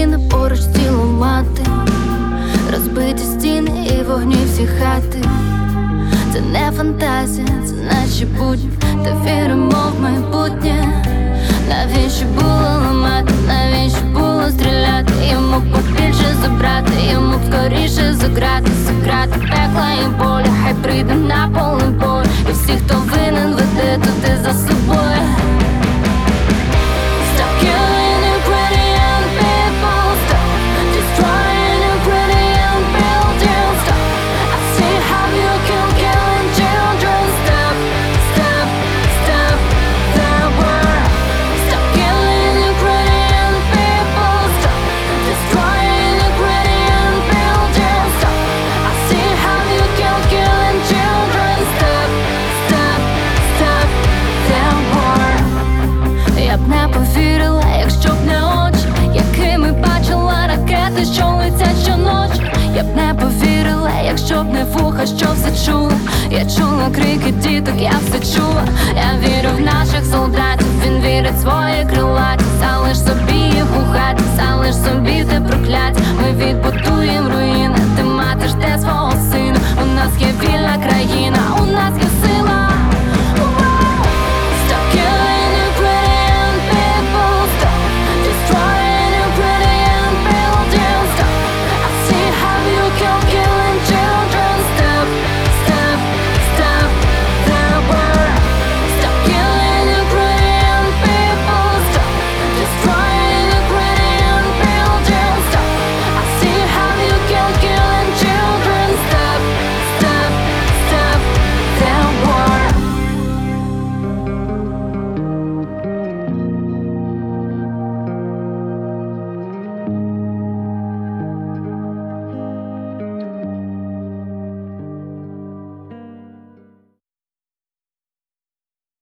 Дівчина поруч тіло мати, розбиті стіни і вогні всі хати. Це не фантазія, це наші будні, та віримо в майбутнє. Навіщо було ламати, навіщо було стріляти? Йому б побільше забрати, йому б скоріше заграти. Секрети пекла і болі, хай прийде на поле бою, і всі, хто винен, веде туди за собою. Stop killing Ukrainian people, stop destroying Ukrainian buildings, stop. I see how you killing children, stop, stop, stop the war. Stop killing Ukrainian people, stop destroying Ukrainian buildings, stop. I see how you killing children, stop, stop, stop the war. Я б не повірила, якщо б не очі, якими бачила ракети, що летять щоночі. Я б не повірила, якщо б не вуха, що все чула. Я чула крики діток, я все чула. Я вірю в наших солдатів.